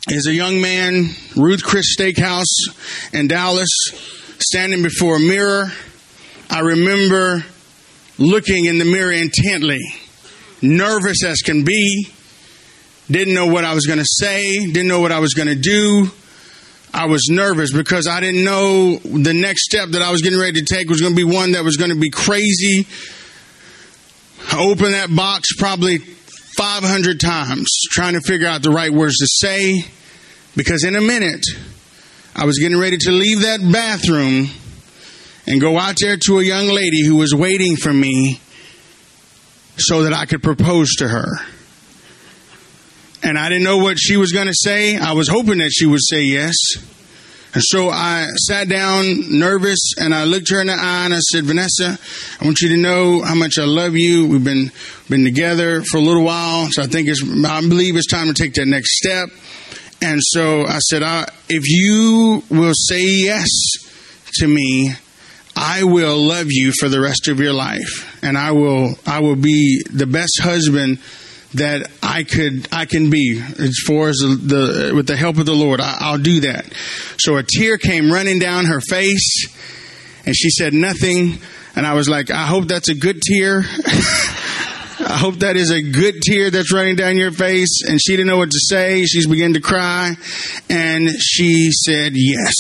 is a young man, Ruth Chris Steakhouse in Dallas, standing before a mirror. I remember looking in the mirror intently, nervous as can be, didn't know what I was going to say, didn't know what I was going to do. I was nervous because I didn't know the next step that I was getting ready to take was going to be one that was going to be crazy. I opened that box probably 500 times trying to figure out the right words to say, because in a minute I was getting ready to leave that bathroom and go out there to a young lady who was waiting for me so that I could propose to her. And I didn't know what she was going to say. I was hoping that she would say yes. And so I sat down nervous and I looked her in the eye and I said, Vanessa, I want you to know how much I love you. We've been together for a little while. So I believe it's time to take that next step. And so I said, if you will say yes to me, I will love you for the rest of your life. And I will be the best husband that I can be, as far as with the help of the Lord. I'll do that. So a tear came running down her face, and she said nothing. And I was like, I hope that's a good tear. I hope that is a good tear that's running down your face. And she didn't know what to say. She began to cry, and she said yes.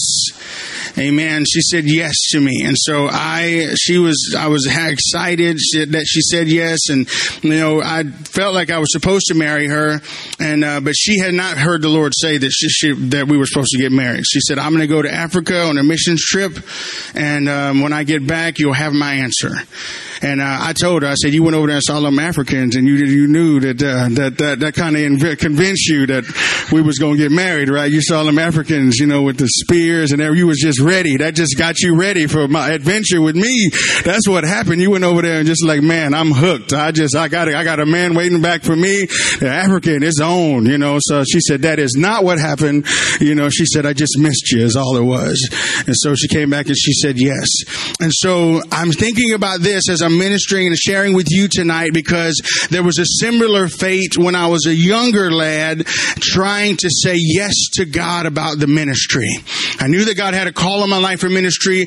Amen. She said yes to me. And so I was excited that she said yes. And, I felt like I was supposed to marry her. And, but she had not heard the Lord say that that we were supposed to get married. She said, I'm going to go to Africa on a missions trip. And, when I get back, you'll have my answer. And, I told her, I said, you went over there and saw them Africans and you knew that kind of convinced you that we was going to get married, right? You saw them Africans, with the spears and everything. You was just ready. That just got you ready for my adventure with me. That's what happened. You went over there and just like, man, I'm hooked. I got a man waiting back for me. The African is on, So she said, that is not what happened. She said, I just missed you is all it was. And so she came back and she said yes. And so I'm thinking about this as I'm ministering and sharing with you tonight, because there was a similar fate when I was a younger lad trying to say yes to God about the ministry. I knew that God had a call on my life for ministry.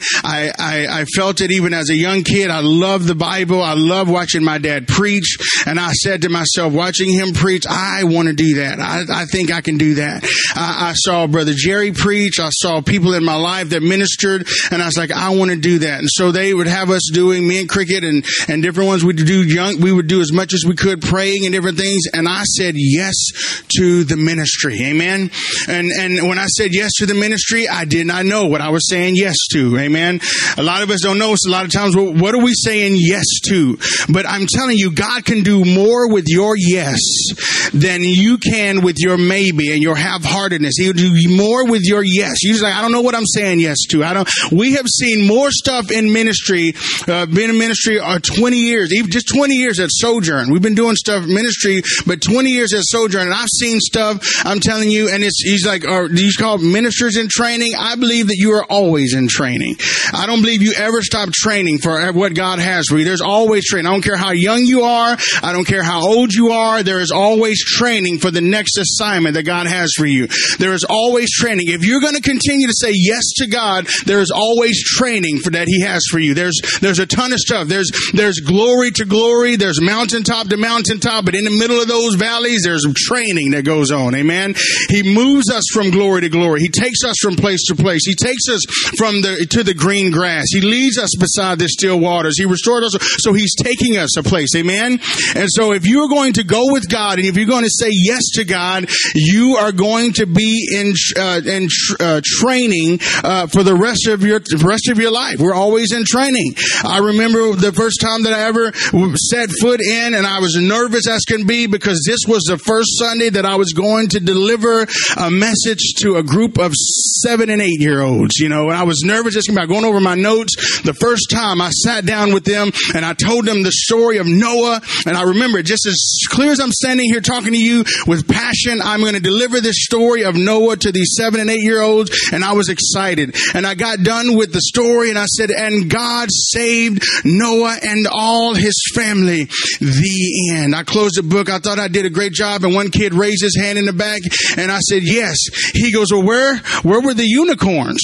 I felt it even as a young kid. I loved the Bible. I loved watching my dad preach. And I said to myself, watching him preach, I want to do that. I think I can do that. I saw Brother Jerry preach. I saw people in my life that ministered. And I was like, I want to do that. And so they would have us doing, me and Cricket and different ones we would do as much as we could, praying and different things. And I said yes to the ministry. Amen. And when I said yes to the ministry, I did not know what I was saying yes to. Amen. A lot of us don't know. So a lot of times, what are we saying yes to? But I'm telling you, God can do more with your yes than you can with your maybe and your half-heartedness. He'll do more with your yes. Usually, I don't know what I'm saying yes to. We have seen more stuff in ministry, been in ministry 20 years, even just 20 years at Sojourn. We've been doing stuff in ministry, but 20 years at Sojourn, and I've seen stuff, I'm telling you, and he's like, do you call ministers in training? I believe that you are always in training. I don't believe you ever stop training for what God has for you. There's always training. I don't care how young you are. I don't care how old you are. There is always training for the next assignment that God has for you. There is always training. If you're going to continue to say yes to God, there is always training for that He has for you. There's a ton of stuff. There's glory to glory. There's mountaintop to mountaintop. But in the middle of those valleys, there's training that goes on. Amen. He moves us from glory to glory. He takes us from place to place. He takes us to the green grass. He leads us beside the still waters. He restored us. So He's taking us a place. Amen. And so if you're going to go with God, and if you're going to say yes to God, you are going to be in training for the rest of your life. We're always in training. I remember the first time that I ever set foot in, and I was nervous as can be, because this was the first Sunday that I was going to deliver a message to a group of 7 and 8 year olds. And I was nervous just about going over my notes. The first time I sat down with them and I told them the story of Noah, and I remember it just as clear as I'm standing here talking to you with passion. I'm going to deliver this story of Noah to these 7 and 8 year olds, and I was excited. And I got done with the story, and I said, and God saved Noah Noah and all his family. The end. I closed the book. I thought I did a great job. And one kid raised his hand in the back and I said, yes. He goes, well, where were the unicorns?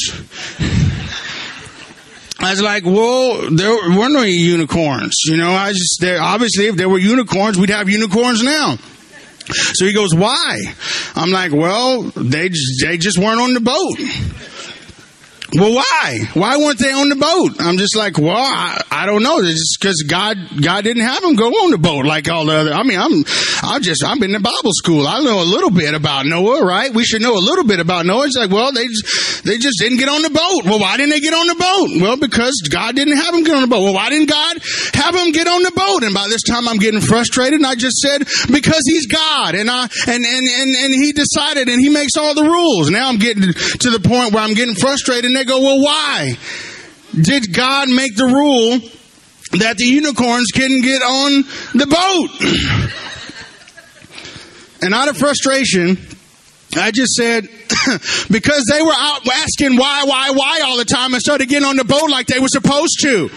I was like, well, there weren't any unicorns. Obviously if there were unicorns, we'd have unicorns now. So he goes, why? I'm like, well, they just weren't on the boat. Well, why? Why weren't they on the boat? I'm just like, well, I don't know. It's just because God didn't have them go on the boat like all the other. I mean, I've been in Bible school. I know a little bit about Noah, right? We should know a little bit about Noah. It's like, well, they just didn't get on the boat. Well, why didn't they get on the boat? Well, because God didn't have them get on the boat. Well, why didn't God have them get on the boat? And by this time I'm getting frustrated and I just said, because he's God and he decided and he makes all the rules. Now I'm getting to the point where I'm getting frustrated and they go, well, why did God make the rule that the unicorns couldn't get on the boat? And out of frustration, I just said, because they were out asking why all the time and started getting on the boat like they were supposed to.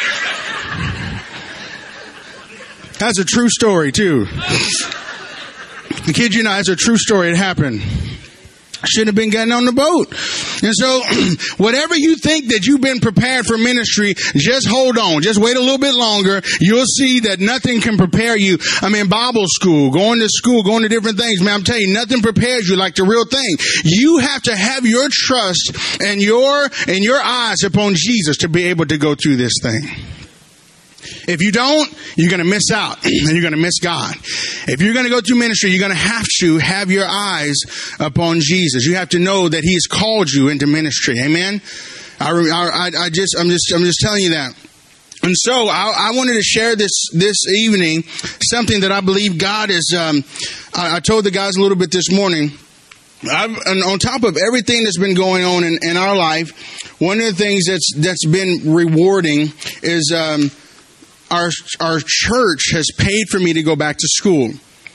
That's a true story, too. I kid you not, it's a true story. It happened. Shouldn't have been getting on the boat. And so whatever you think that you've been prepared for ministry, just hold on. Just wait a little bit longer. You'll see that nothing can prepare you. I mean, Bible school, going to different things. Man, I'm telling you, nothing prepares you like the real thing. You have to have your trust and your eyes upon Jesus to be able to go through this thing. If you don't, you're going to miss out and you're going to miss God. If you're going to go through ministry, you're going to have your eyes upon Jesus. You have to know that He's called you into ministry. Amen. I'm just telling you that. And so I wanted to share this evening something that I believe God is. I told the guys a little bit this morning. And on top of everything that's been going on in our life, one of the things that's been rewarding is our church has paid for me to go back to school.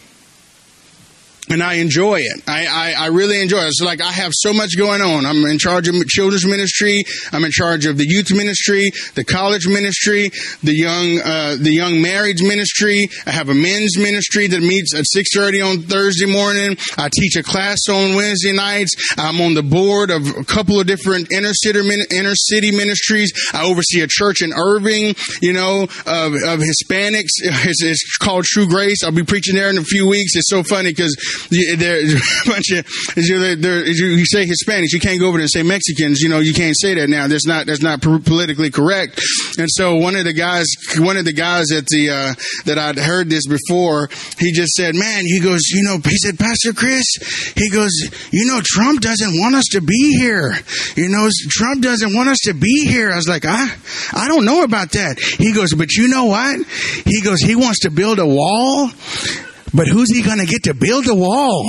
And I enjoy it. I really enjoy it. It's like I have so much going on. I'm in charge of children's ministry. I'm in charge of the youth ministry, the college ministry, the young marrieds ministry. I have a men's ministry that meets at 6:30 on Thursday morning. I teach a class on Wednesday nights. I'm on the board of a couple of different inner city ministries. I oversee a church in Irving, of Hispanics. It's called True Grace. I'll be preaching there in a few weeks. It's so funny because there's a bunch of, you say Hispanics, you can't go over there and say Mexicans, you can't say that now. That's not politically correct. And so one of the guys at that I'd heard this before, he just said, man, he goes, he said, Pastor Chris, he goes, Trump doesn't want us to be here. Trump doesn't want us to be here. I was like, I don't know about that. He goes, but you know what? He goes, he wants to build a wall. But who's he going to get to build a wall?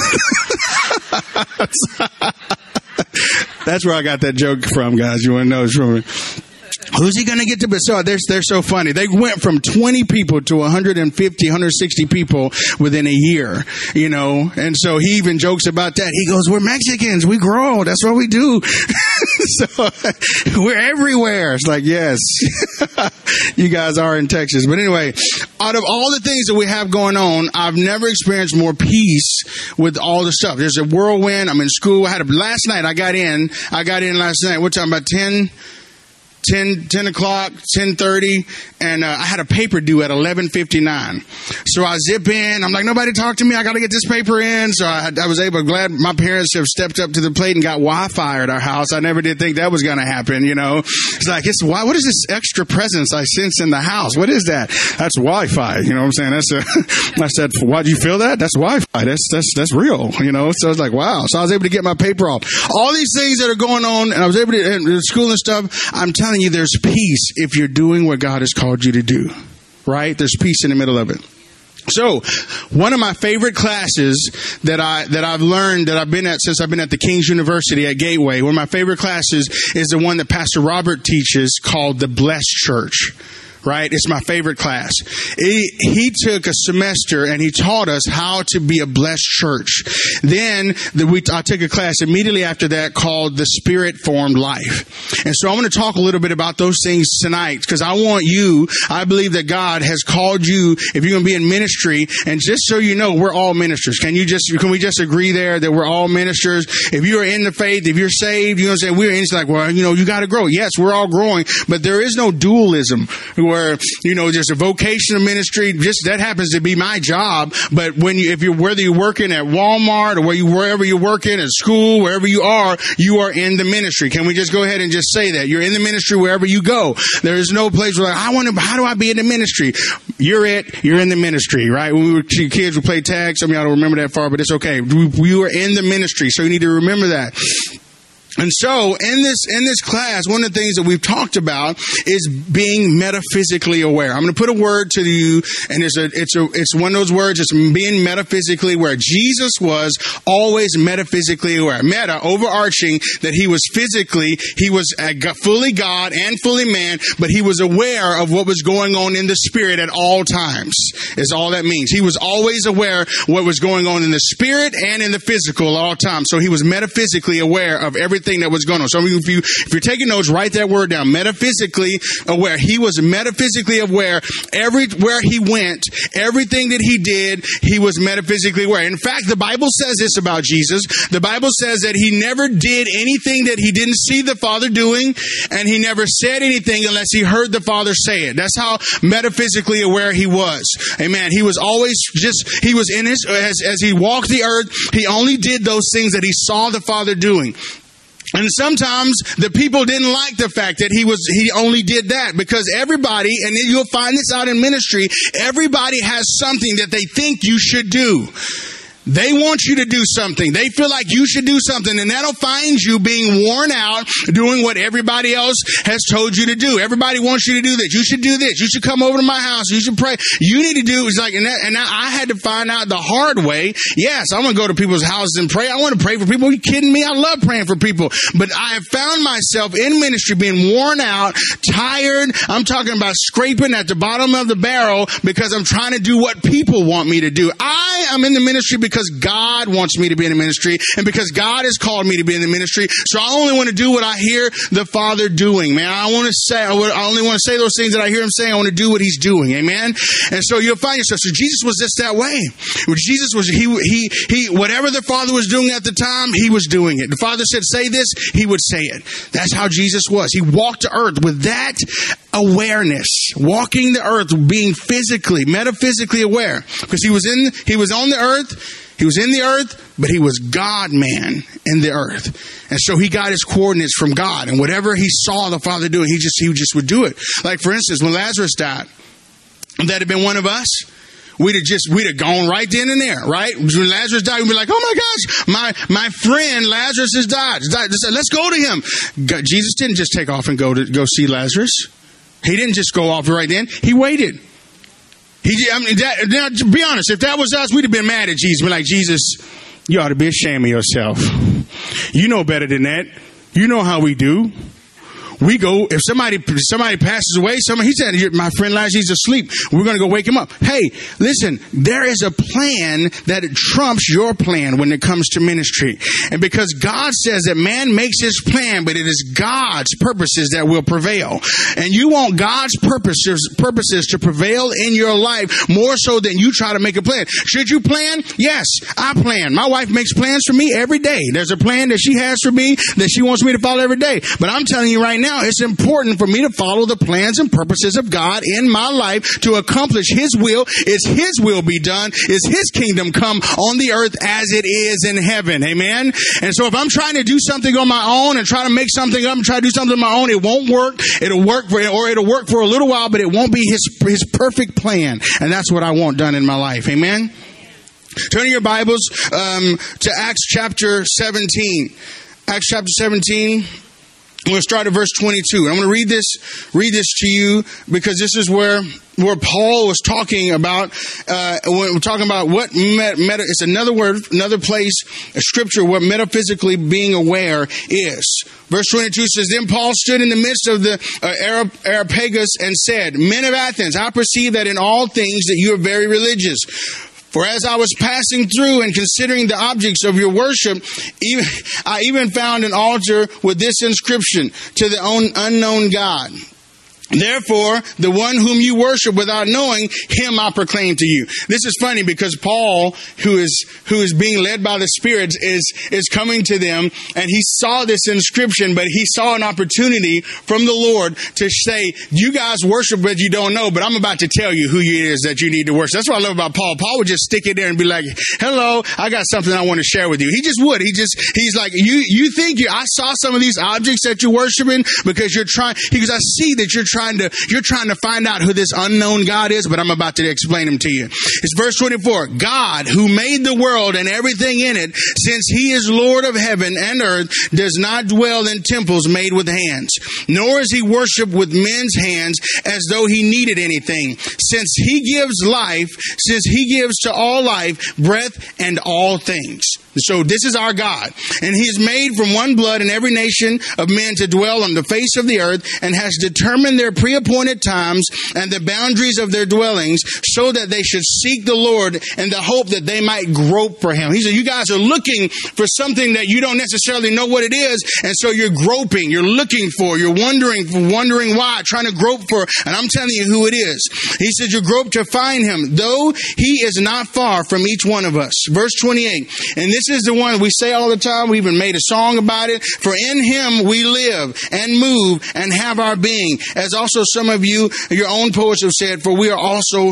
That's where I got that joke from, guys. You want to know it's from me. Who's he going to get to? So they're so funny. They went from 20 people to 150, 160 people within a year, And so he even jokes about that. He goes, we're Mexicans. We grow. That's what we do. So we're everywhere. It's like, yes, you guys are in Texas. But anyway, out of all the things that we have going on, I've never experienced more peace with all the stuff. There's a whirlwind. I'm in school. Last night I got in last night. We're talking about 10 o'clock, 10:30, and I had a paper due at 11:59. So I zip in. I'm like, nobody talk to me. I got to get this paper in. So I was glad my parents have stepped up to the plate and got Wi-Fi at our house. I never did think that was going to happen, It's like, what is this extra presence I sense in the house? What is that? That's Wi-Fi. You know what I'm saying? I said, why do you feel that? That's Wi-Fi. That's real, So I was like, wow. So I was able to get my paper off. All these things that are going on, and I was able to, in school and stuff, I'm telling you, there's peace if you're doing what God has called you to do, right? There's peace in the middle of it. So, one of my favorite classes that I've learned, that I've been at since I've been at the King's University at Gateway, one of my favorite classes is the one that Pastor Robert teaches called the Blessed Church. right? It's my favorite class. He took a semester and he taught us how to be a blessed church. Then I took a class immediately after that called The Spirit-Formed Life. And so I'm going to talk a little bit about those things tonight, because I believe that God has called you, if you're going to be in ministry, and just so you know, we're all ministers. Can we just agree there that we're all ministers? If you are in the faith, if you're saved, you know what I'm saying? It's like, well, you got to grow. Yes, we're all growing, but there is no dualism where, there's a vocational ministry. Just that happens to be my job. But whether you're working at Walmart or wherever you're working, at school, wherever you are in the ministry. Can we just go ahead and just say that? You're in the ministry wherever you go. There is no place where how do I be in the ministry? You're in the ministry, right? When we were kids, we played tag. Some of y'all don't remember that far, but it's okay. We were in the ministry, so you need to remember that. And so in this class, one of the things that we've talked about is being metaphysically aware. I'm going to put a word to you, and it's one of those words. It's being metaphysically aware. Jesus was always metaphysically aware. Meta, overarching, that he was fully God and fully man, but he was aware of what was going on in the spirit at all times. Is all that means. He was always aware what was going on in the spirit and in the physical at all times. So he was metaphysically aware of everything that was going on. So if you're taking notes, write that word down. Metaphysically aware. He was metaphysically aware everywhere he went, everything that he did, he was metaphysically aware. In fact, the Bible says this about Jesus. The Bible says that he never did anything that he didn't see the Father doing, and he never said anything unless he heard the Father say it. That's how metaphysically aware he was. Amen. He was always as he walked the earth, he only did those things that he saw the Father doing. And sometimes the people didn't like the fact that he only did that, because everybody, and you'll find this out in ministry, everybody has something that they think you should do. They want you to do something. They feel like you should do something, and that'll find you being worn out doing what everybody else has told you to do. Everybody wants you to do this. You should do this. You should come over to my house. You should pray. You need to do. It's like, and I had to find out the hard way. Yes, I'm going to go to people's houses and pray. I want to pray for people. Are you kidding me? I love praying for people. But I have found myself in ministry being worn out, tired. I'm talking about scraping at the bottom of the barrel because I'm trying to do what people want me to do. I am in the ministry because God wants me to be in the ministry, and because God has called me to be in the ministry. So I only want to do what I hear the Father doing, man. I only want to say those things that I hear him saying. I want to do what he's doing. Amen. And so you'll find yourself. So Jesus was just that way. Jesus was, he whatever the Father was doing at the time, he was doing it. The Father said, say this, he would say it. That's how Jesus was. He walked the earth with that awareness, walking the earth, being metaphysically aware, because he was on the earth. He was in the earth, but he was God-man in the earth. And so he got his coordinates from God. And whatever he saw the Father doing, he just would do it. Like, for instance, when Lazarus died, if that had been one of us, we'd have gone right then and there, right? When Lazarus died, we'd be like, oh my gosh, my friend Lazarus has died. Let's go to him. Jesus didn't just take off and go see Lazarus. He didn't just go off right then. He waited. Now, to be honest, if that was us, we'd have been mad at Jesus. We're like, Jesus, you ought to be ashamed of yourself. You know better than that. You know how we do. We go, if somebody passes away, he said, my friend Lazarus, he's asleep. We're going to go wake him up. Hey, listen, there is a plan that trumps your plan when it comes to ministry. And because God says that man makes his plan, but it is God's purposes that will prevail. And you want God's purposes to prevail in your life more so than you try to make a plan. Should you plan? Yes, I plan. My wife makes plans for me every day. There's a plan that she has for me that she wants me to follow every day. But I'm telling you right now, it's important for me to follow the plans and purposes of God in my life to accomplish his will. It's his will be done. It's his kingdom come on the earth as it is in heaven. Amen. And so if I'm trying to do something on my own and try to make something up and try to do something on my own, it won't work. It'll work for a little while, but it won't be his perfect plan. And that's what I want done in my life. Amen. Turn your Bibles to Acts chapter 17. Acts chapter 17. I'm going to start at verse 22. I'm going to read this to you because this is where Paul was talking about, when we're talking about what it's another word, another place, a scripture, what metaphysically being aware is. Verse 22 says, Then Paul stood in the midst of the Areopagus and said, Men of Athens, I perceive that in all things that you are very religious. For as I was passing through and considering the objects of your worship, I even found an altar with this inscription, To the unknown God. Therefore, the one whom you worship without knowing, him I proclaim to you. This is funny because Paul, who is being led by the Spirit, is coming to them, and he saw this inscription, but he saw an opportunity from the Lord to say, you guys worship what you don't know, but I'm about to tell you who it is that you need to worship. That's what I love about Paul. Paul would just stick it there and be like, hello, I got something I want to share with you. He just would. He's like, you think I saw some of these objects that you're worshiping because you're trying, because I see that you're trying to find out who this unknown God is, but I'm about to explain him to you. It's verse 24. God, who made the world and everything in it, since he is Lord of heaven and earth, does not dwell in temples made with hands, nor is he worshipped with men's hands as though he needed anything. Since he gives to all life, breath, and all things. So this is our God. And he is made from one blood in every nation of men to dwell on the face of the earth, and has determined their pre-appointed times and the boundaries of their dwellings, so that they should seek the Lord in the hope that they might grope for him. He said, you guys are looking for something that you don't necessarily know what it is, and so you're groping, you're looking for, you're wondering why, trying to grope for, and I'm telling you who it is. He said, you grope to find him, though he is not far from each one of us. Verse 28, and this is the one we say all the time. We even made a song about it. For in him we live and move and have our being, as also some of you, your own poets have said, for we are also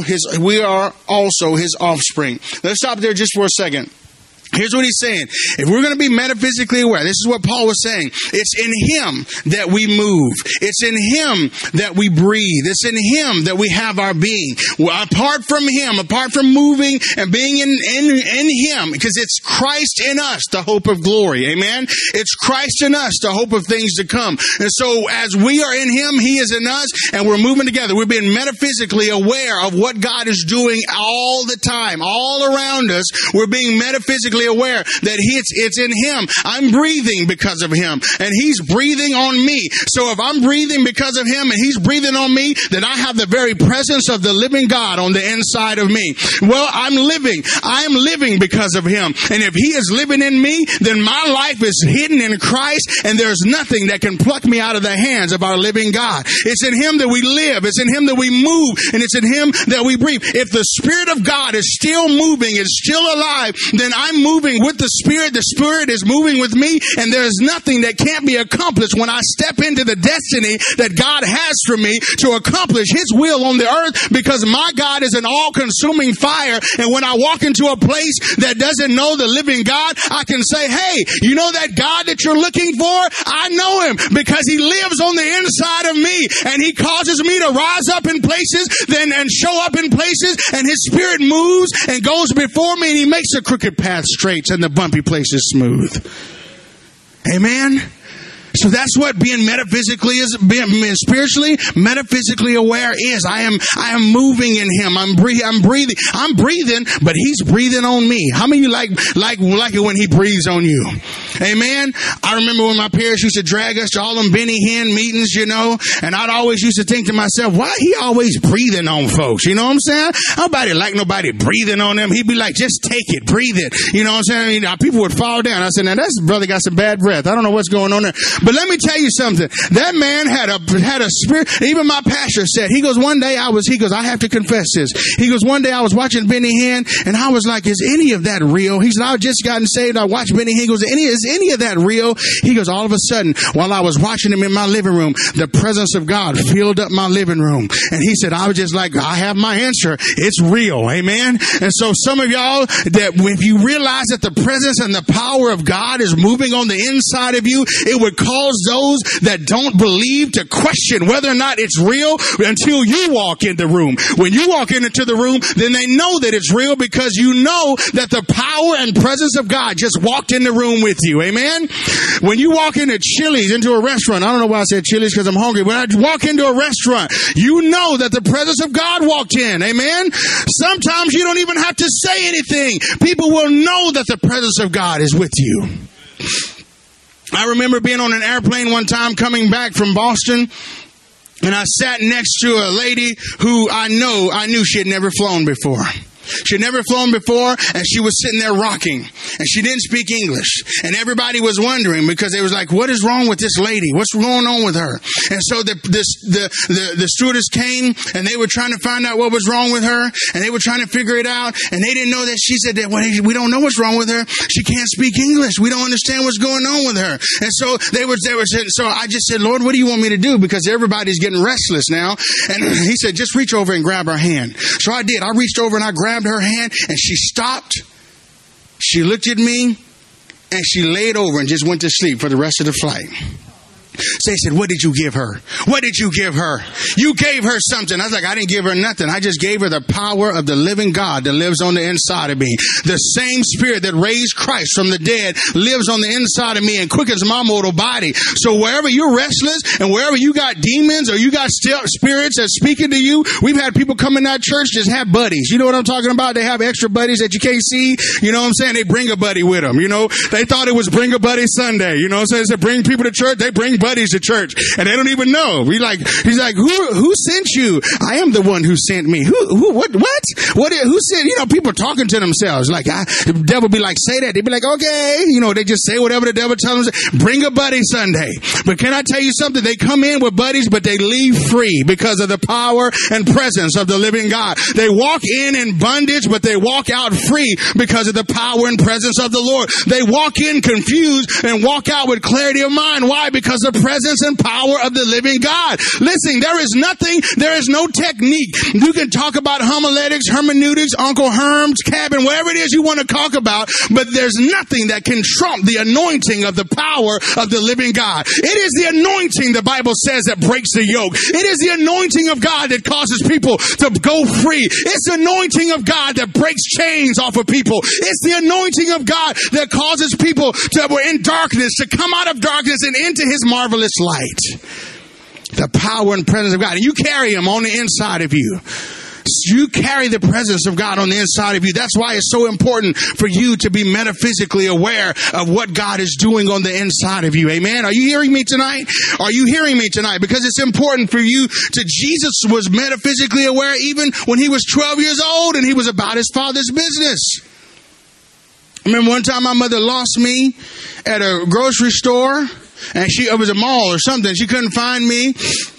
his offspring. Let's stop there just for a second. Here's what he's saying. If we're going to be metaphysically aware, this is what Paul was saying. It's in him that we move. It's in him that we breathe. It's in him that we have our being. Well, apart from him, apart from moving and being in him, because it's Christ in us, the hope of glory. Amen. It's Christ in us, the hope of things to come. And so as we are in him, he is in us, and we're moving together. We're being metaphysically aware of what God is doing all the time, all around us. We're being metaphysically aware that it's in him. I'm breathing because of him, and he's breathing on me. So if I'm breathing because of him and he's breathing on me, then I have the very presence of the living God on the inside of me. Well, I'm living because of him. And if he is living in me, then my life is hidden in Christ, and there's nothing that can pluck me out of the hands of our living God. It's in him that we live. It's in him that we move, and it's in him that we breathe. If the Spirit of God is still moving, is still alive, then I'm moving with the Spirit. The Spirit is moving with me, and there's nothing that can't be accomplished when I step into the destiny that God has for me to accomplish his will on the earth, because my God is an all-consuming fire. And when I walk into a place that doesn't know the living God, I can say, hey, you know that God that you're looking for? I know him because he lives on the inside of me, and he causes me to rise up in places and show up in places, and his Spirit moves and goes before me, and he makes the crooked path straight and the bumpy places smooth. Amen. So that's what being metaphysically is, being spiritually, metaphysically aware is. I am moving in him. I'm breathing, but he's breathing on me. How many of you like it when he breathes on you? Amen. I remember when my parents used to drag us to all them Benny Hinn meetings, and I'd always used to think to myself, why he always breathing on folks? You know what I'm saying? Nobody breathing on them. He'd be like, just take it, breathe it. You know what I'm saying? People would fall down. I said, now that's brother got some bad breath. I don't know what's going on there. But let me tell you something. That man had a spirit. Even my pastor said, he goes, I have to confess this. He goes, one day I was watching Benny Hinn, and I was like, is any of that real? He said, I've just gotten saved. I watched Benny Hinn. He goes, is any of that real? He goes, all of a sudden, while I was watching him in my living room, the presence of God filled up my living room. And he said, I was just like, I have my answer. It's real. Amen. And so some of y'all, that if you realize that the presence and the power of God is moving on the inside of you, it would cause those that don't believe to question whether or not it's real until you walk in the room. When you walk into the room, then they know that it's real, because you know that the power and presence of God just walked in the room with you. you. Amen. When you walk into Chili's, into a restaurant, I don't know why I said Chili's because I'm hungry. When I walk into a restaurant, you know that the presence of God walked in. Amen. Sometimes you don't even have to say anything. People will know that the presence of God is with you. I remember being on an airplane one time coming back from Boston, and I sat next to a lady who I knew she had never flown before. She had never flown before, and she was sitting there rocking, and she didn't speak English. And everybody was wondering because they was like, what is wrong with this lady? What's going on with her? And so the stewardess came, and they were trying to find out what was wrong with her, and they were trying to figure it out, and they didn't know that she said that, well, we don't know what's wrong with her. She can't speak English. We don't understand what's going on with her. And so so I just said, Lord, what do you want me to do? Because everybody's getting restless now. And he said, just reach over and grab her hand. So I did. I reached over and I grabbed her hand, and she stopped. She looked at me, and she laid over and just went to sleep for the rest of the flight. So they said, what did you give her? What did you give her? You gave her something. I was like, I didn't give her nothing. I just gave her the power of the living God that lives on the inside of me. The same spirit that raised Christ from the dead lives on the inside of me and quickens my mortal body. So wherever you're restless and wherever you got demons or you got spirits that's speaking to you, we've had people come in that church just have buddies. You know what I'm talking about? They have extra buddies that you can't see. You know what I'm saying? They bring a buddy with them. You know, they thought it was Bring a Buddy Sunday. You know what I'm saying? They said bring people to church. They bring buddies to church, and they don't even know. He's like, who sent you? I am the one who sent me. What? Who sent? You know, people talking to themselves. Like, the devil be like, say that. They be like, okay. You know, they just say whatever the devil tells them. Bring a buddy Sunday. But can I tell you something? They come in with buddies, but they leave free because of the power and presence of the living God. They walk in bondage, but they walk out free because of the power and presence of the Lord. They walk in confused and walk out with clarity of mind. Why? Because the presence and power of the living God. Listen, there is no technique. You can talk about homiletics, hermeneutics, Uncle Herm's cabin, whatever it is you want to talk about, but there's nothing that can trump the anointing of the power of the living God. It is the anointing, the Bible says, that breaks the yoke. It is the anointing of God that causes people to go free. It's the anointing of God that breaks chains off of people. It's the anointing of God that causes people that were in darkness to come out of darkness and into his marvelous light. The power and presence of God. And you carry him on the inside of you. You carry the presence of God on the inside of you. That's why it's so important for you to be metaphysically aware of what God is doing on the inside of you. Amen. Are you hearing me tonight? Are you hearing me tonight? Because it's important for you to, Jesus was metaphysically aware even when he was 12 years old and he was about his Father's business. I remember one time my mother lost me at a grocery store, and it was a mall or something. She couldn't find me.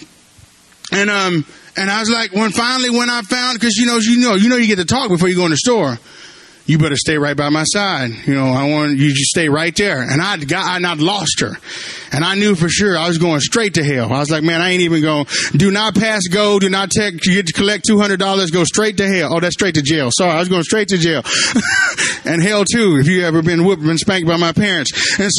And I was like, when I found, because you get to talk before you go in the store. You better stay right by my side. You know, I want you to stay right there. And I'd lost her. And I knew for sure I was going straight to hell. I was like, man, I ain't even going, do not pass go, do not collect $200, go straight to hell. Oh, that's straight to jail. Sorry, I was going straight to jail. And hell too, if you ever been spanked by my parents. And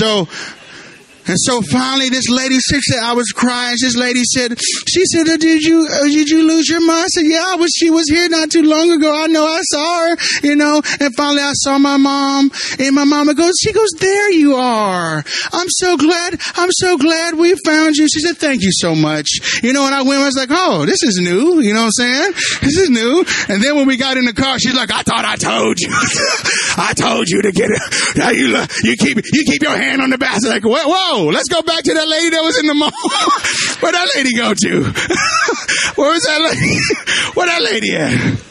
so finally, this lady, I was crying. This lady said, did you lose your mom? I said, yeah, she was here not too long ago. I know, I saw her, and finally I saw my mom, and my mama she goes, there you are. I'm so glad we found you. She said, thank you so much. And I was like, oh, this is new. You know what I'm saying? This is new. And then when we got in the car, she's like, I thought I told you. I told you to get it. Now you keep your hand on the back. Like, whoa. Let's go back to that lady that was in the mall. Where'd that lady go to? Where was that lady? Where that lady at?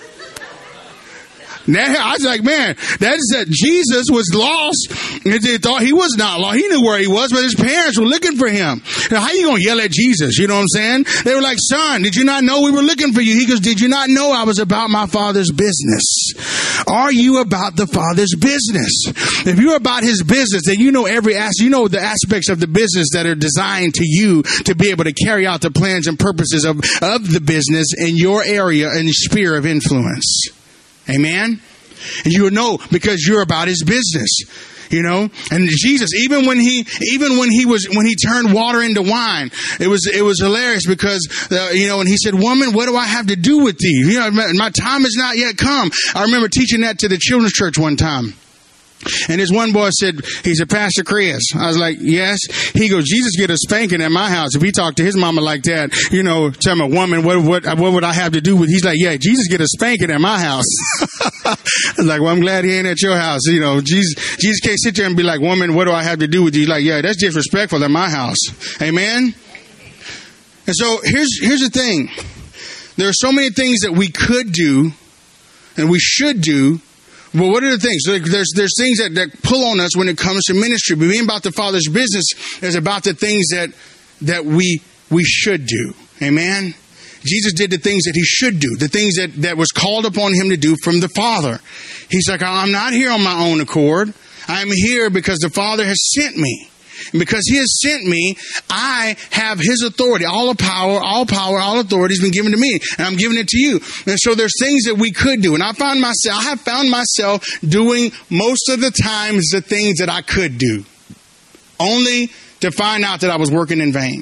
Now, I was like, man, Jesus was lost. They thought he was not lost. He knew where he was, but his parents were looking for him. Now, how you going to yell at Jesus? You know what I'm saying? They were like, son, did you not know we were looking for you? He goes, did you not know I was about my Father's business? Are you about the Father's business? If you're about his business, then you know the aspects of the business that are designed to you to be able to carry out the plans and purposes of the business in your area and sphere of influence. Amen? And you know because you're about his business. And Jesus, even when he turned water into wine, it was hilarious because, and he said, woman, what do I have to do with thee? My time has not yet come. I remember teaching that to the children's church one time. And this one boy said, he said, Pastor Chris. I was like, yes. He goes, Jesus get a spanking at my house. If he talked to his mama like that, you know, tell him a woman, what would I have to do with? He's like, yeah, Jesus get a spanking at my house. I was like, well, I'm glad he ain't at your house. You know, Jesus can't sit there and be like, woman, what do I have to do with you? He's like, yeah, that's disrespectful at my house. Amen. And so here's the thing. There are so many things that we could do and we should do. But what are the things? There's things that pull on us when it comes to ministry. But being about the Father's business is about the things that we should do. Amen? Jesus did the things that he should do, the things that was called upon him to do from the Father. He's like, I'm not here on my own accord. I'm here because the Father has sent me. And because he has sent me, I have his authority. All power, all authority has been given to me. And I'm giving it to you. And so there's things that we could do. And I have found myself doing most of the times the things that I could do. Only to find out that I was working in vain.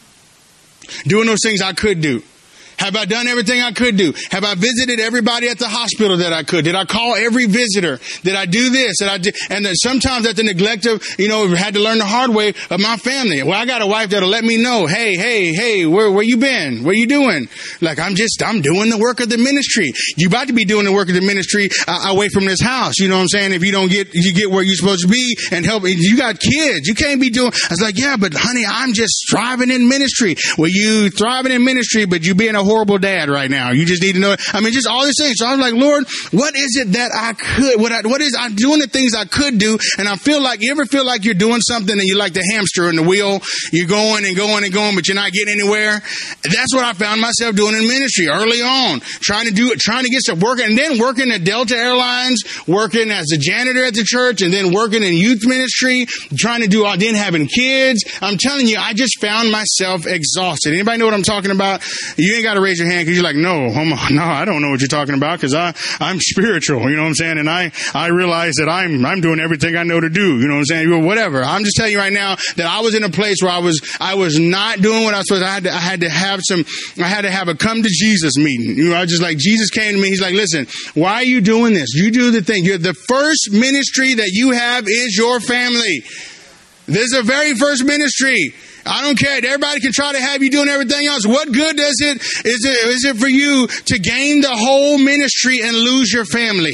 Doing those things I could do. Have I done everything I could do? Have I visited everybody at the hospital that I could? Did I call every visitor? Did I do this? And then sometimes at the neglect of, had to learn the hard way of my family. Well, I got a wife that'll let me know, hey, where you been? What you doing? Like, I'm doing the work of the ministry. You about to be doing the work of the ministry away from this house. You know what I'm saying? If you don't get where you're supposed to be and help, you got kids. You can't be doing, I was like, yeah, but honey, I'm just thriving in ministry. Well, you thriving in ministry, but you being a horrible dad right now. You just need to know it. I mean, just all these things. So I was like, Lord, what is it that I could, I'm doing the things I could do. And I feel like, you ever feel like you're doing something and you're like the hamster in the wheel? You're going and going and going, but you're not getting anywhere. That's what I found myself doing in ministry early on. Trying to get some work, and then working at Delta Airlines, working as a janitor at the church, and then working in youth ministry, then having kids. I'm telling you, I just found myself exhausted. Anybody know what I'm talking about? You ain't got to raise your hand because you're like, no, I don't know what you're talking about because I'm spiritual, you know what I'm saying? And I realize that I'm doing everything I know to do, you know what I'm saying? Well, whatever. I'm just telling you right now that I was in a place where I was not doing what I was supposed to. I had to have a come to Jesus meeting. I was just like, Jesus came to me. He's like, listen, why are you doing this? You do the thing. The first ministry that you have is your family. This is the very first ministry. I don't care. Everybody can try to have you doing everything else. What good is it for you to gain the whole ministry and lose your family?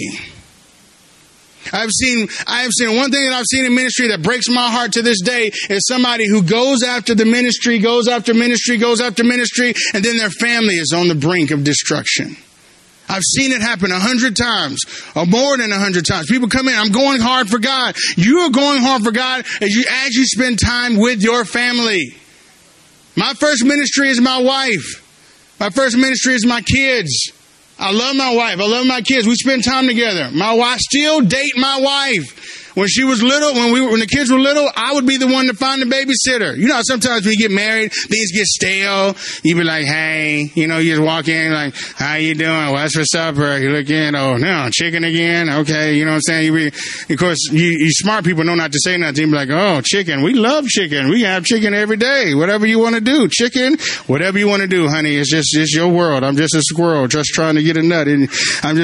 I have seen one thing that I've seen in ministry that breaks my heart to this day is somebody who goes after the ministry, goes after ministry, and then their family is on the brink of destruction. I've seen it happen 100 times or more than 100 times. People come in, I'm going hard for God. You are going hard for God as you spend time with your family. My first ministry is my wife. My first ministry is my kids. I love my wife. I love my kids. We spend time together. I still date my wife. When she was little, when the kids were little, I would be the one to find the babysitter. You know, sometimes when you get married, things get stale. You be like, hey, you just walk in like, how you doing? What's for supper? You look in, oh, no, chicken again? Okay, you know what I'm saying? Of course, you smart people know not to say nothing. You be like, oh, chicken. We love chicken. We have chicken every day. Whatever you want to do. Chicken, whatever you want to do, honey. It's your world. I'm just a squirrel just trying to get a nut. And I'm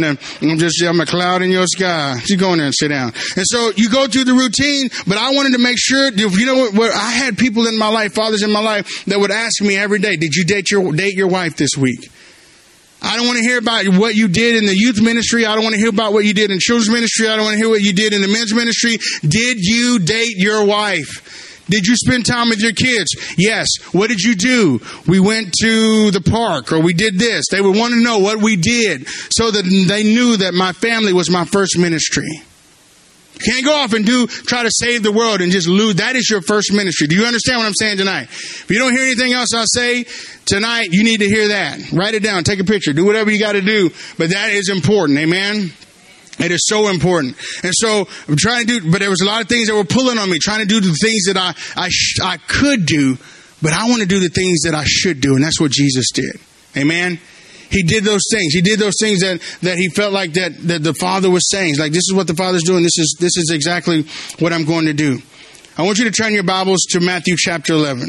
a cloud in your sky. Just go in there and sit down. And so you go through the routine, but I wanted to make sure, what I had people in my life, fathers in my life, that would ask me every day, did you date your wife this week? I don't want to hear about what you did in the youth ministry. I don't want to hear about what you did in children's ministry. I don't want to hear what you did in the men's ministry. Did you date your wife? Did you spend time with your kids? Yes. What did you do? We went to the park, or we did this. They would want to know what we did so that they knew that my family was my first ministry. You can't go off and try to save the world and just lose. That is your first ministry. Do you understand what I'm saying tonight? If you don't hear anything else I say tonight, you need to hear that. Write it down. Take a picture. Do whatever you got to do. But that is important. Amen? It is so important. And so I'm trying to but there was a lot of things that were pulling on me, trying to do the things that I could do, but I want to do the things that I should do. And that's what Jesus did. Amen? He did those things. He did those things that he felt like that the Father was saying. He's like, this is what the Father's doing. This is exactly what I'm going to do. I want you to turn your Bibles to Matthew chapter 11.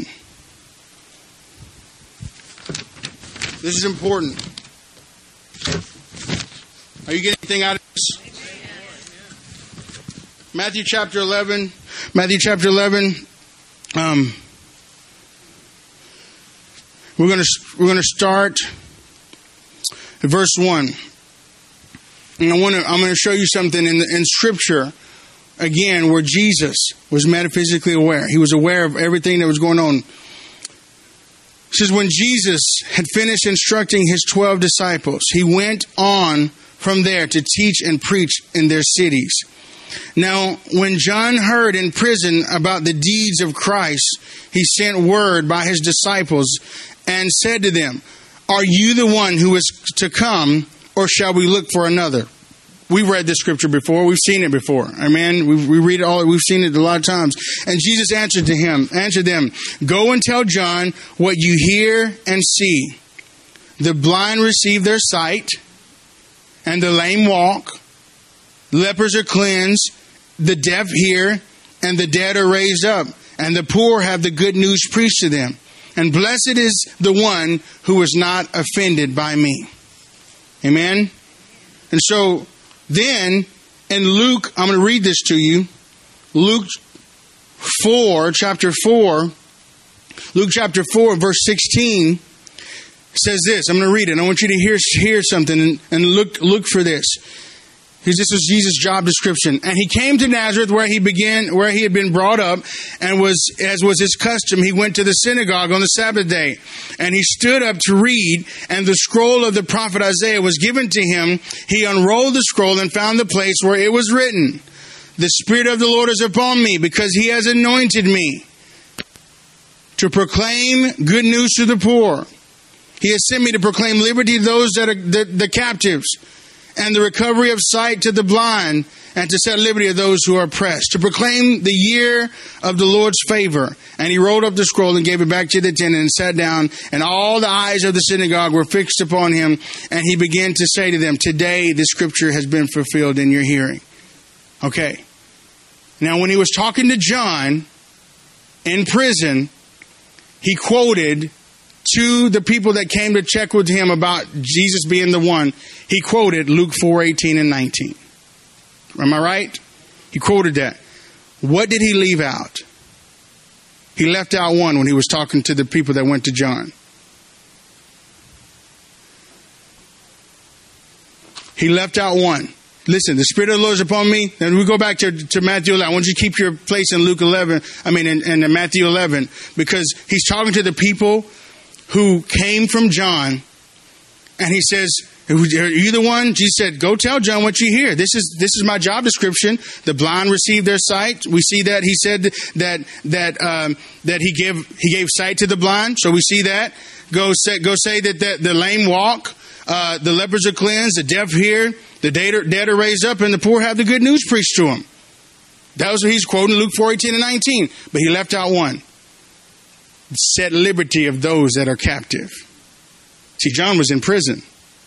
This is important. Are you getting anything out of this? Matthew chapter 11. Matthew chapter 11. We're going to start at verse 1. And I'm going to show you something in Scripture, again, where Jesus was metaphysically aware. He was aware of everything that was going on. It says, when Jesus had finished instructing his 12 disciples, he went on from there to teach and preach in their cities. Now, when John heard in prison about the deeds of Christ, he sent word by his disciples and said to them, "Are you the one who is to come, or shall we look for another?" We read this scripture before. We've seen it before. Amen. We read it all. We've seen it a lot of times. And Jesus answered them, "Go and tell John what you hear and see. The blind receive their sight, and the lame walk. Lepers are cleansed, the deaf hear, and the dead are raised up, and the poor have the good news preached to them. And blessed is the one who is not offended by me." Amen. And so then in Luke, I'm going to read this to you. Luke chapter 4, verse 16 says this. I'm going to read it. I want you to hear something and look for this. Because this was Jesus' job description. "And he came to Nazareth, where he had been brought up, and as was his custom, he went to the synagogue on the Sabbath day. And he stood up to read, and the scroll of the prophet Isaiah was given to him. He unrolled the scroll and found the place where it was written, 'The Spirit of the Lord is upon me, because he has anointed me to proclaim good news to the poor. He has sent me to proclaim liberty to those that are the captives, and the recovery of sight to the blind, and to set liberty of those who are oppressed, to proclaim the year of the Lord's favor.' And he rolled up the scroll and gave it back to the attendant and sat down, and all the eyes of the synagogue were fixed upon him, and he began to say to them, 'Today the scripture has been fulfilled in your hearing.'" Okay. Now when he was talking to John in prison, he quoted to the people that came to check with him about Jesus being the one, he quoted Luke 4:18 and 19. Am I right? He quoted that. What did he leave out? He left out one when he was talking to the people that went to John. He left out one. Listen, the Spirit of the Lord is upon me. Then we go back to Matthew 11. I want you to keep your place in Luke 11. In Matthew 11, because he's talking to the people who came from John, and he says, "Are you the one?" Jesus said, "Go tell John what you hear. This is my job description. The blind receive their sight." We see that he said that he gave sight to the blind. So we see that. Go say that the lame walk, the lepers are cleansed, the deaf hear, the dead are raised up, and the poor have the good news preached to them. That was what he's quoting, Luke 4:18 and 19. But he left out one. Set liberty of those that are captive. See, John was in prison.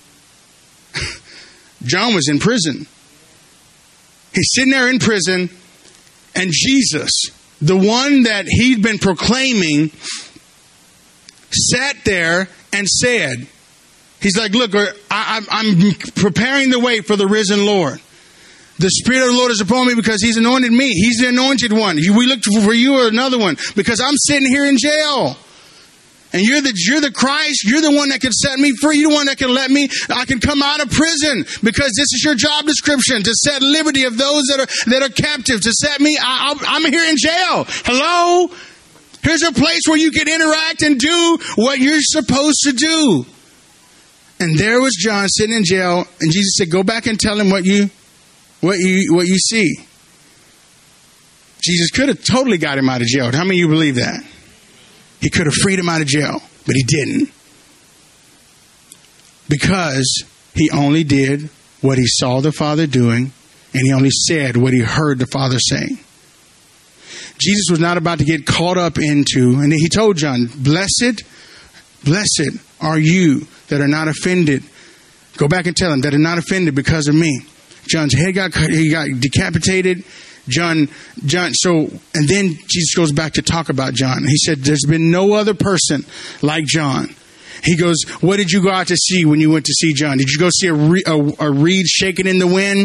John was in prison. He's sitting there in prison, and Jesus, the one that he'd been proclaiming, sat there and said, he's like, "Look, I'm preparing the way for the risen Lord. The Spirit of the Lord is upon me because he's anointed me. He's the anointed one. We looked for you or another one because I'm sitting here in jail. And you're the Christ. You're the one that can set me free. You're the one that can I can come out of prison because this is your job description, to set liberty of those that are captive, to set me. I'm here in jail. Hello? Here's a place where you can interact and do what you're supposed to do." And there was John sitting in jail, and Jesus said, "Go back and tell him what you see." Jesus could have totally got him out of jail. How many of you believe that? He could have freed him out of jail, but he didn't. Because he only did what he saw the Father doing, and he only said what he heard the Father saying. Jesus was not about to get caught up into, and he told John, blessed are you that are not offended. Go back and tell him that are not offended because of me. John's head got decapitated. And then Jesus goes back to talk about John. He said, there's been no other person like John. He goes, what did you go out to see when you went to see John? Did you go see a reed shaking in the wind?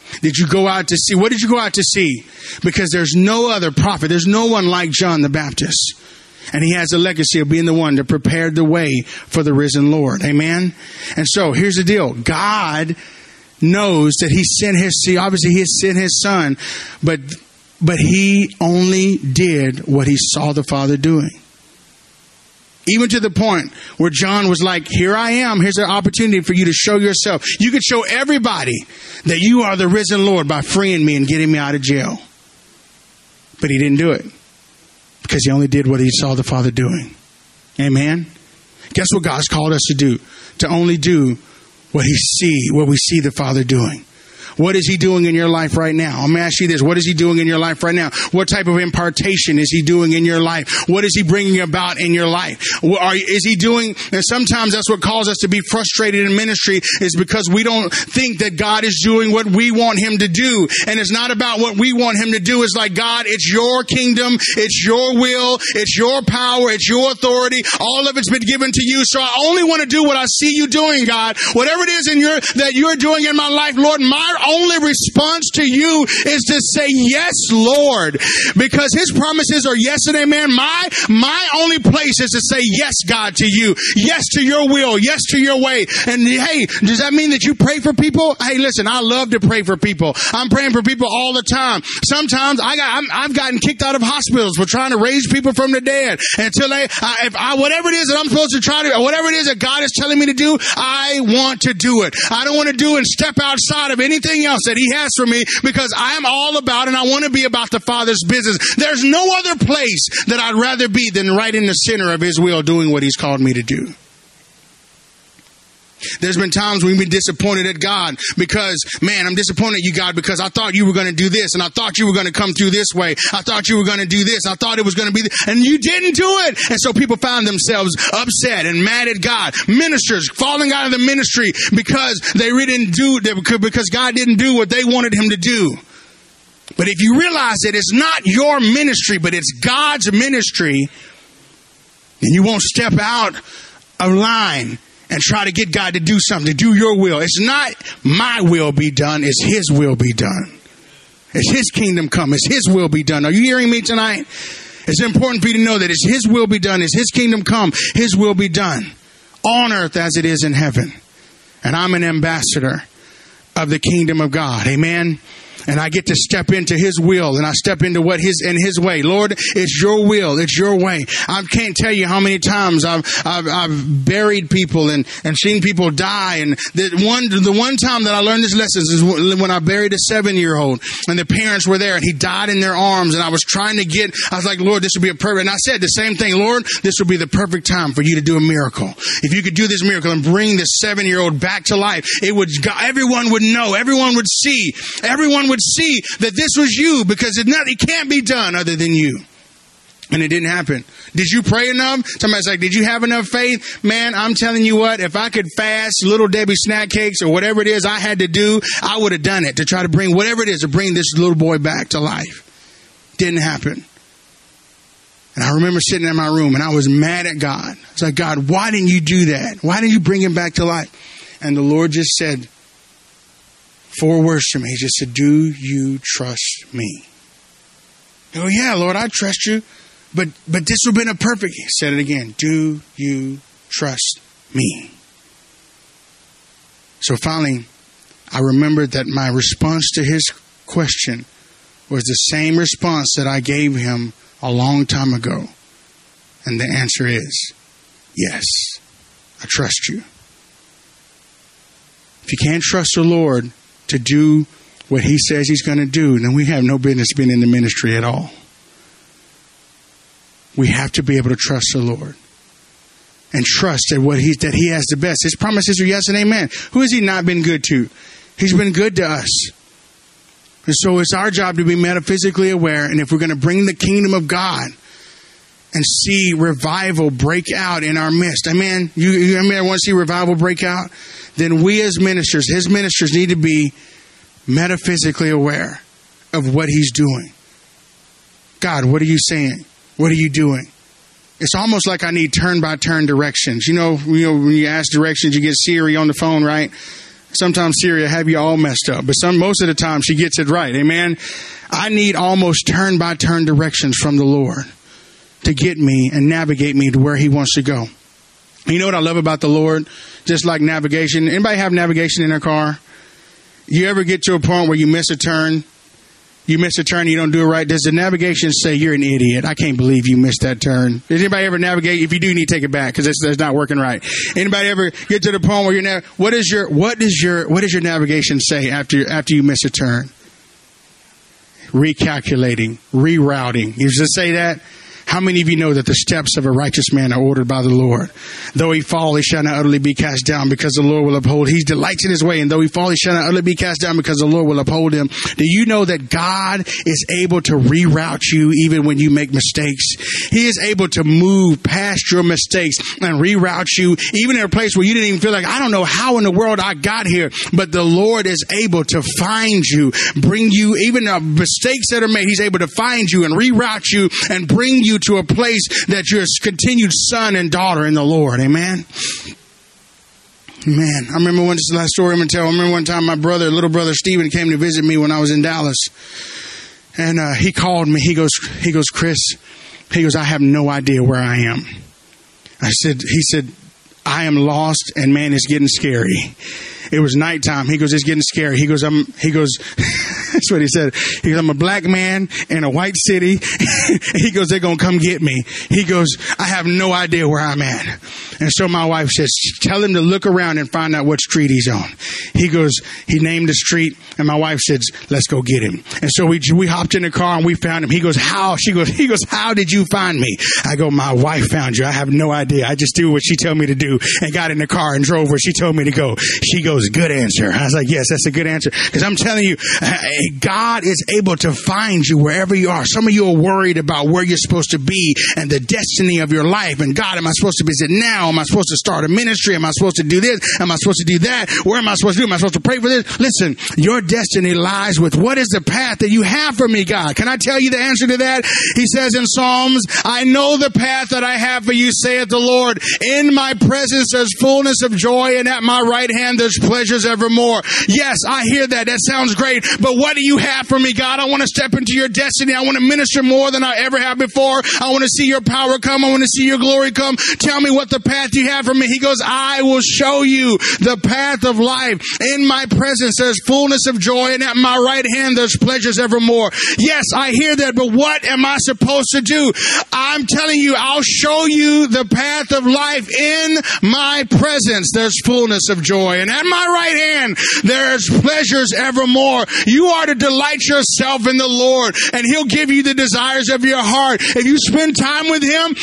Did you go out to see? What did you go out to see? Because there's no other prophet. There's no one like John the Baptist. And he has a legacy of being the one that prepared the way for the risen Lord. Amen? And so here's the deal. God knows that he sent obviously he has sent his son, but he only did what he saw the Father doing. Even to the point where John was like, here I am. Here's an opportunity for you to show yourself. You could show everybody that you are the risen Lord by freeing me and getting me out of jail. But he didn't do it because he only did what he saw the Father doing. Amen. Guess what God's called us to do? To only do what we see the Father doing. What is he doing in your life right now? I'm going to ask you this. What is he doing in your life right now? What type of impartation is he doing in your life? What is he bringing about in your life? Is he doing, and sometimes that's what causes us to be frustrated in ministry, is because we don't think that God is doing what we want him to do. And it's not about what we want him to do. It's like, God, it's your kingdom. It's your will. It's your power. It's your authority. All of it's been given to you. So I only want to do what I see you doing, God. Whatever it is that you're doing in my life, Lord, my only response to you is to say, yes, Lord, because his promises are yes and amen. My only place is to say, yes, God, to you. Yes, to your will. Yes, to your way. And hey, does that mean that you pray for people? Hey, listen, I love to pray for people. I'm praying for people all the time. Sometimes I've gotten kicked out of hospitals for trying to raise people from the dead until whatever it is that I'm supposed to try to, whatever it is that God is telling me to do, I want to do it. I don't want to do and step outside of anything else that he has for me, because I am all about and I want to be about the Father's business. There's no other place that I'd rather be than right in the center of his will, doing what he's called me to do. There's been times when we've been disappointed at God because, man, I'm disappointed at you, God, because I thought you were going to do this and I thought you were going to come through this way. I thought you were going to do this. I thought it was going to be this, and you didn't do it. And so people found themselves upset and mad at God. Ministers falling out of the ministry because because God didn't do what they wanted him to do. But if you realize that it's not your ministry, but it's God's ministry, then you won't step out of line and try to get God to do something, to do your will. It's not my will be done, it's his will be done. It's his kingdom come, it's his will be done. Are you hearing me tonight? It's important for you to know that it's his will be done, it's his kingdom come, his will be done on earth as it is in heaven. And I'm an ambassador of the kingdom of God. Amen. And I get to step into his will, and I step into his way. Lord, it's your will. It's your way. I can't tell you how many times I've buried people and seen people die. And the one time that I learned this lesson is when I buried a 7-year-old, and the parents were there, and he died in their arms. And I was like, Lord, this would be a perfect. And I said the same thing, Lord, this would be the perfect time for you to do a miracle. If you could do this miracle and bring this 7-year-old back to life, everyone would know, everyone would see that this was you, because it can't be done other than you. And it didn't happen. Did you pray enough? Somebody's like, did you have enough faith? Man, I'm telling you what, if I could fast Little Debbie snack cakes or whatever it is I had to do, I would have done it to try to bring whatever it is to bring this little boy back to life. Didn't happen. And I remember sitting in my room and I was mad at God. I was like, God, why didn't you do that? Why didn't you bring him back to life? And the Lord just said 4 words to me. He just said, do you trust me? Oh, yeah, Lord, I trust you. But this would have been a perfect. He said it again. Do you trust me? So finally, I remembered that my response to his question was the same response that I gave him a long time ago. And the answer is, yes, I trust you. If you can't trust the Lord to do what he says he's going to do, then we have no business being in the ministry at all. We have to be able to trust the Lord and trust that he has the best. His promises are yes and amen. Who has he not been good to? He's been good to us. And so it's our job to be metaphysically aware. And if we're going to bring the kingdom of God and see revival break out in our midst, amen. You want to see revival break out? Then we as ministers, his ministers, need to be metaphysically aware of what he's doing. God, what are you saying? What are you doing? It's almost like I need turn-by-turn directions. You know, when you ask directions, you get Siri on the phone, right? Sometimes Siri will have you all messed up, but most of the time she gets it right. Amen. I need almost turn-by-turn directions from the Lord to get me and navigate me to where he wants to go. You know what I love about the Lord? Just like navigation. Anybody have navigation in their car? You ever get to a point where you miss a turn? You miss a turn, you don't do it right. Does the navigation say you're an idiot? I can't believe you missed that turn. Did anybody ever navigate? If you do, you need to take it back because it's not working right. Anybody ever get to the point where you're what does your navigation say after you miss a turn? Recalculating, rerouting. You just say that. How many of you know that the steps of a righteous man are ordered by the Lord? Though he fall, he shall not utterly be cast down because the Lord will uphold. He delights in his way, and though he fall, he shall not utterly be cast down because the Lord will uphold him. Do you know that God is able to reroute you even when you make mistakes? He is able to move past your mistakes and reroute you even in a place where you didn't even feel like, I don't know how in the world I got here, but the Lord is able to find you, bring you, even the mistakes that are made, he's able to find you and reroute you and bring you to a place that you're a continued son and daughter in the Lord. Amen. Man, I remember one last story I'm going to tell. I remember one time my little brother Stephen came to visit me when I was in Dallas. And he called me. He goes, Chris, I have no idea where I am. He said, I am lost and man, it's getting scary. It was nighttime. He goes, it's getting scary. He goes, that's what he said. He goes, I'm a black man in a white city. He goes, they're going to come get me. He goes, I have no idea where I'm at. And so my wife says, tell him to look around and find out what street he's on. He goes, he named the street, and my wife says, let's go get him. And so we hopped in the car and we found him. He goes, how? He goes, how did you find me? I go, my wife found you. I have no idea. I just do what she told me to do and got in the car and drove where she told me to go. She goes, good answer. I was like, yes, that's a good answer. Because I'm telling you, God is able to find you wherever you are. Some of you are worried about where you're supposed to be and the destiny of your life. And God, am I supposed to be it now? Am I supposed to start a ministry? Am I supposed to do this? Am I supposed to do that? Where am I supposed to do? Am I supposed to pray for this? Listen, your destiny lies with what is the path that you have for me, God? Can I tell you the answer to that? He says in Psalms, I know the path that I have for you, saith the Lord. In my presence there's fullness of joy, and at my right hand there's pleasures evermore. Yes, I hear that. That sounds great. But what do you have for me, God? I want to step into your destiny. I want to minister more than I ever have before. I want to see your power come. I want to see your glory come. Tell me what the path you have for me. He goes, I will show you the path of life. In my presence there's fullness of joy, and at my right hand there's pleasures evermore. Yes, I hear that, but what am I supposed to do? I'm telling you, I'll show you the path of life. In my presence there's fullness of joy, and at my right hand there's pleasures evermore. You are to delight yourself in the Lord, and he'll give you the desires of your heart. If you spend time with him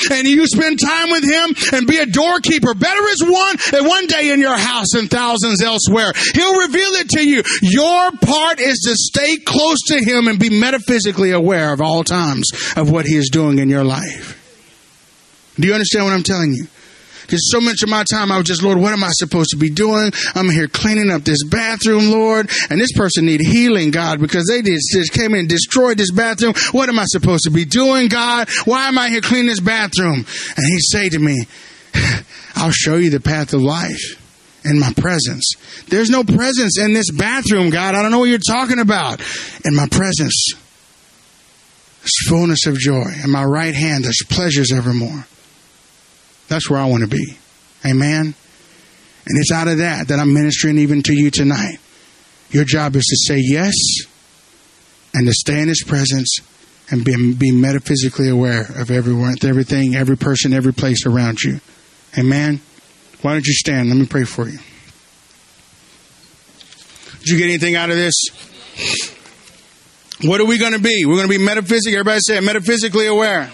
and be a doorkeeper, better is one day in your house than thousands elsewhere. He'll reveal it to you. Your part is to stay close to him and be metaphysically aware of all times of what he is doing in your life. Do you understand what I'm telling you? Because so much of my time I was just, Lord, what am I supposed to be doing? I'm here cleaning up this bathroom, Lord. And this person need healing, God, because they just came in and destroyed this bathroom. What am I supposed to be doing, God? Why am I here cleaning this bathroom? And he said to me, I'll show you the path of life in my presence. There's no presence in this bathroom, God. I don't know what you're talking about. In my presence, there's fullness of joy. In my right hand, there's pleasures evermore. That's where I want to be. Amen. And it's out of that I'm ministering even to you tonight. Your job is to say yes and to stay in his presence and be metaphysically aware of everyone, everything, every person, every place around you. Amen. Why don't you stand? Let me pray for you. Did you get anything out of this? What are we going to be? We're going to be metaphysically, everybody say it, metaphysically aware.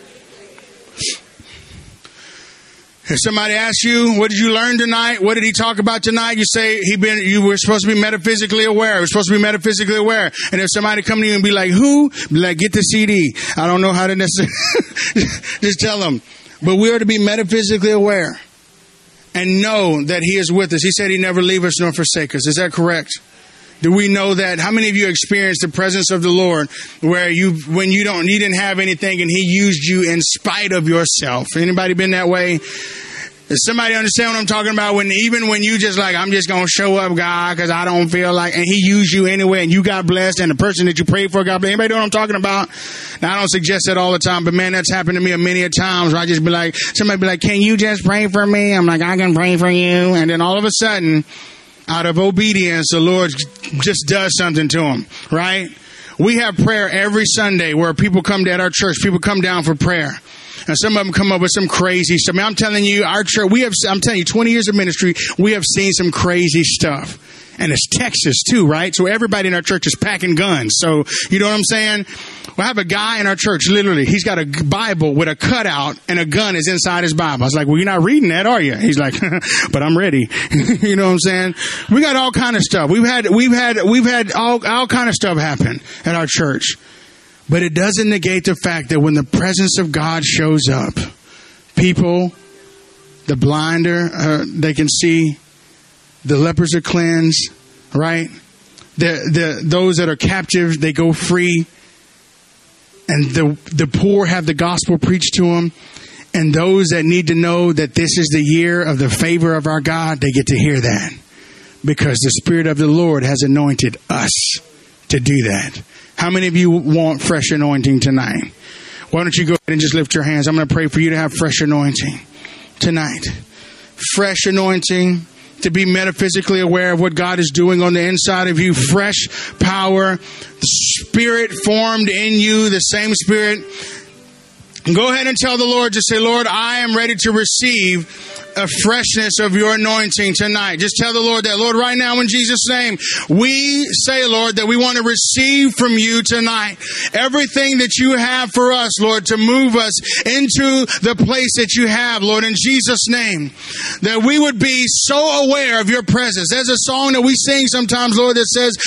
If somebody asks you, what did you learn tonight? What did he talk about tonight? You say, you were supposed to be metaphysically aware. We're supposed to be metaphysically aware. And if somebody come to you and be like, who? Be like, get the CD. I don't know how to necessarily, just tell them. But we are to be metaphysically aware and know that he is with us. He said he never leave us nor forsake us. Is that correct? Do we know that? How many of you experienced the presence of the Lord where you didn't have anything and he used you in spite of yourself? Anybody been that way? Does somebody understand what I'm talking about? Even when you just like, I'm just going to show up, God, because I don't feel like, and he used you anyway, and you got blessed, and the person that you prayed for got blessed. Anybody know what I'm talking about? Now, I don't suggest that all the time, but man, that's happened to me many a times where I just be like, somebody be like, can you just pray for me? I'm like, I can pray for you. And then all of a sudden, out of obedience, the Lord just does something to them, right? We have prayer every Sunday where people come to our church, people come down for prayer. And some of them come up with some crazy stuff. I mean, I'm telling you, our church, I'm telling you, 20 years of ministry, we have seen some crazy stuff. And it's Texas too, right? So everybody in our church is packing guns. So, you know what I'm saying? We have a guy in our church, literally, he's got a Bible with a cutout and a gun is inside his Bible. I was like, well, you're not reading that, are you? He's like, but I'm ready. You know what I'm saying? We got all kind of stuff. We've had all kind of stuff happen at our church. But it doesn't negate the fact that when the presence of God shows up, people, the blind they can see, the lepers are cleansed, right? Those that are captive, they go free. And the poor have the gospel preached to them. And those that need to know that this is the year of the favor of our God, they get to hear that. Because the Spirit of the Lord has anointed us to do that. How many of you want fresh anointing tonight? Why don't you go ahead and just lift your hands? I'm going to pray for you to have fresh anointing tonight. Fresh anointing, to be metaphysically aware of what God is doing on the inside of you. Fresh power, the Spirit formed in you, the same Spirit. Go ahead and tell the Lord, just say, Lord, I am ready to receive a freshness of your anointing tonight. Just tell the Lord that, Lord, right now in Jesus' name, we say, Lord, that we want to receive from you tonight everything that you have for us, Lord, to move us into the place that you have, Lord, in Jesus' name, that we would be so aware of your presence. There's a song that we sing sometimes, Lord, that says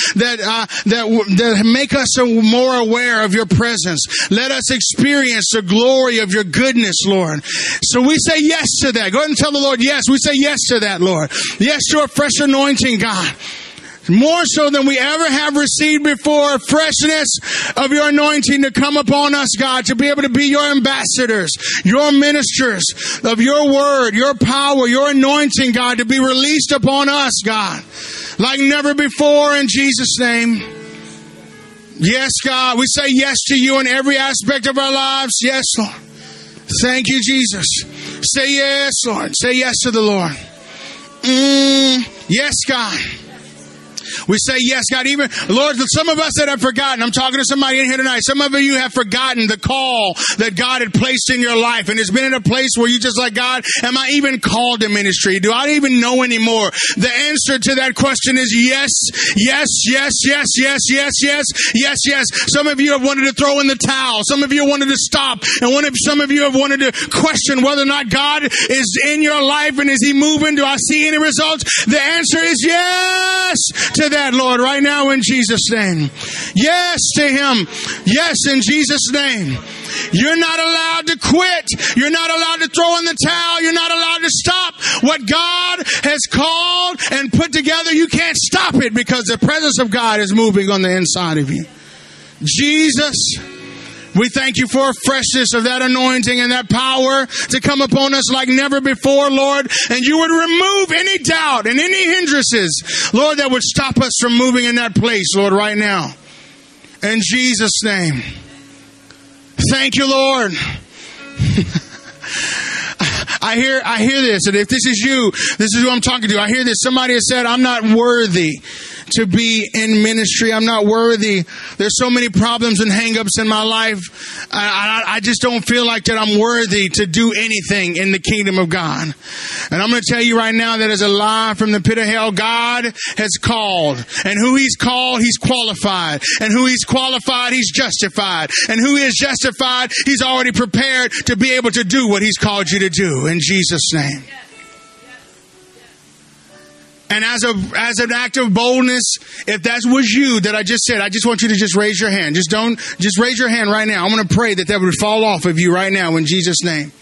that make us more aware of your presence. Let us experience the glory of your goodness, Lord. So we say yes to that. Go ahead and tell the Lord, yes. We say yes to that, Lord. Yes to a fresh anointing, God. More so than we ever have received before, freshness of your anointing to come upon us, God, to be able to be your ambassadors, your ministers of your word, your power, your anointing, God, to be released upon us, God, like never before in Jesus' name. Yes, God, we say yes to you in every aspect of our lives. Yes, Lord. Thank you, Jesus. Say yes, Lord. Say yes to the Lord. Yes, God. We say yes, God. Even, Lord, some of us that have forgotten, I'm talking to somebody in here tonight, some of you have forgotten the call that God had placed in your life. And it's been in a place where you just like, God, am I even called to ministry? Do I even know anymore? The answer to that question is yes, yes, yes, yes, yes, yes, yes, yes, yes. Some of you have wanted to throw in the towel. Some of you wanted to stop. And some of you have wanted to question whether or not God is in your life and is he moving? Do I see any results? The answer is yes to that, Lord, right now in Jesus' name. Yes to him. Yes, in Jesus' name. You're not allowed to quit. You're not allowed to throw in the towel. You're not allowed to stop what God has called and put together. You can't stop it because the presence of God is moving on the inside of you. Jesus, we thank you for a freshness of that anointing and that power to come upon us like never before, Lord. And you would remove any doubt and any hindrances, Lord, that would stop us from moving in that place, Lord, right now. In Jesus' name. Thank you, Lord. I hear this, and if this is you, this is who I'm talking to. I hear this. Somebody has said, I'm not worthy to be in ministry. I'm not worthy. There's so many problems and hang-ups in my life. I just don't feel like that I'm worthy to do anything in the kingdom of God. And I'm going to tell you right now that is a lie from the pit of hell. God has called. And who he's called, he's qualified. And who he's qualified, he's justified. And who is justified, he's already prepared to be able to do what he's called you to do. In Jesus' name. And as an act of boldness, if that was you that I just said, I just want you to just raise your hand. Just raise your hand right now. I'm going to pray that would fall off of you right now in Jesus' name.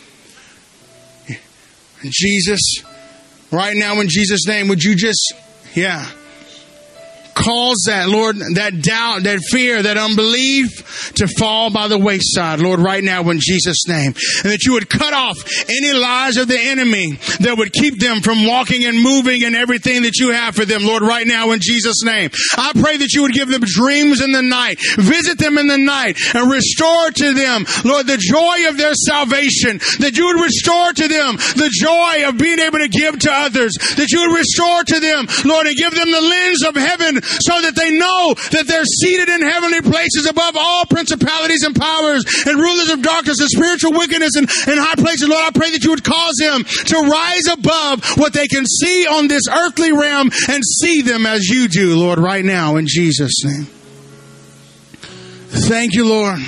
Jesus, right now in Jesus' name, would you just, cause that, Lord, that doubt, that fear, that unbelief to fall by the wayside, Lord, right now in Jesus' name. And that you would cut off any lies of the enemy that would keep them from walking and moving in everything that you have for them, Lord, right now in Jesus' name. I pray that you would give them dreams in the night, visit them in the night, and restore to them, Lord, the joy of their salvation, that you would restore to them the joy of being able to give to others, that you would restore to them, Lord, and give them the lens of heaven so that they know that they're seated in heavenly places above all principalities and powers and rulers of darkness and spiritual wickedness in high places. Lord, I pray that you would cause them to rise above what they can see on this earthly realm and see them as you do, Lord, right now in Jesus' name. Thank you, Lord.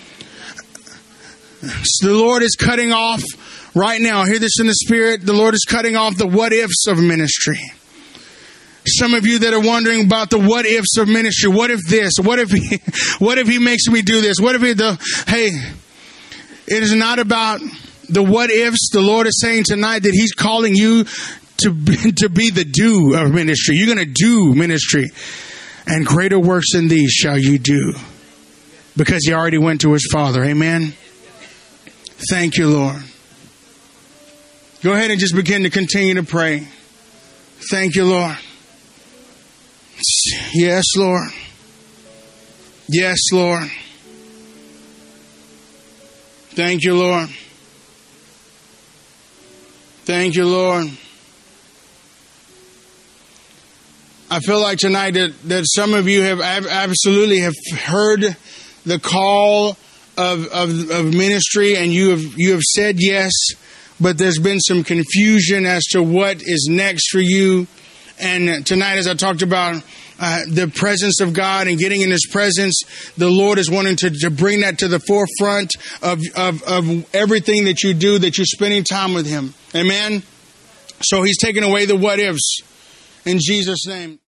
The Lord is cutting off right now. Hear this in the Spirit. The Lord is cutting off the what ifs of ministry. Some of you that are wondering about the what ifs of ministry. What if this? What if he makes me do this? What if hey, it is not about the what ifs. The Lord is saying tonight that He's calling you to be the do of ministry. You're going to do ministry. And greater works than these shall you do. Because He already went to His Father. Amen. Thank you, Lord. Go ahead and just begin to continue to pray. Thank you, Lord. Yes, Lord. Yes, Lord. Thank you, Lord. Thank you, Lord. I feel like tonight that some of you have absolutely have heard the call of ministry, and you have said yes, but there's been some confusion as to what is next for you. And tonight, as I talked about the presence of God and getting in His presence, the Lord is wanting to bring that to the forefront of everything that you do, that you're spending time with Him. Amen? So He's taking away the what ifs in Jesus' name.